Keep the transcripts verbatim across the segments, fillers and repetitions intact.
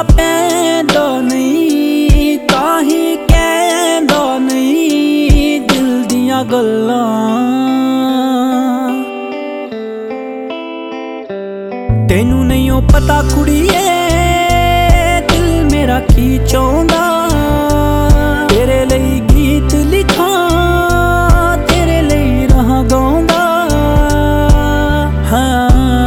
ਪੈਂਦਾ ਨਹੀਂ, ਕਾਹੀਂ ਕਹਿੰਦਾ ਨਹੀਂ ਦਿਲ ਦੀਆਂ ਗੱਲਾਂ। ਤੈਨੂੰ ਨਹੀਂ ਉਹ ਪਤਾ ਕੁੜੀਏ ਦਿਲ ਮੇਰਾ ਕੀ ਚਾਹੁੰਦਾ, ਤੇਰੇ ਲਈ ਗੀਤ ਲਿਖਾਂ ਤੇਰੇ ਲਈ ਰਹਾਂ ਗਾਉਂਦਾ। ਹਾਂ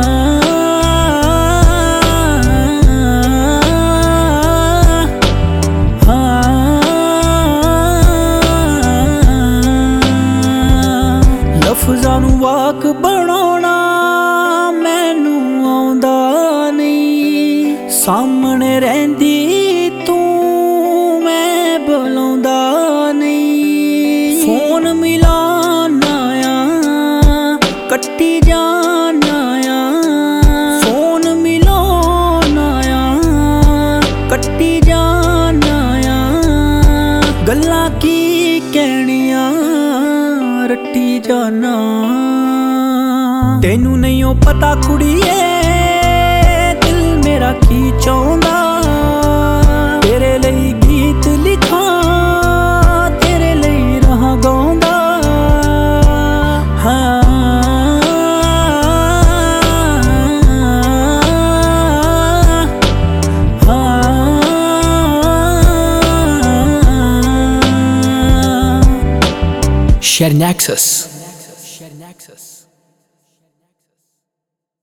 ਲਫ਼ਜ਼ਾਂ ਨੂੰ ਵਾਕ ਬਣਾਉਣਾ ਮੈਨੂੰ ਆਉਂਦਾ ਨਹੀਂ, ਸਾਹਮਣੇ ਰਹਿੰਦੀ ਤੂੰ ਮੈਂ ਬੁਲਾਉਂਦਾ ਨਹੀਂ। ਫੋਨ ਮਿਲਾਨਾ ਆ ਕੱਟੀ ਜਾਨਾ ਆ, ਫੋਨ ਮਿਲਾਨਾ ਆ ਕੱਟੀ ਜਾਨਾ ਆ, ਗੱਲਾਂ ਕੀ ਕਹਿਣੀਆਂ ਰੱਟੀ ਜਾਨਾ। ਤੈਨੂੰ ਨਹੀਂ ਉਹ ਪਤਾ ਕੁੜੀਏ ਦਿਲ ਮੇਰਾ ਕੀ ਚਾਹੁੰਦਾ, ਤੇਰੇ ਲਈ ਗੀਤ ਲਿਖਾਂ ਤੇਰੇ ਲਈ ਰਹਾਂ ਗਾਉਂਦਾ। ਹਾਂ Share Nexus.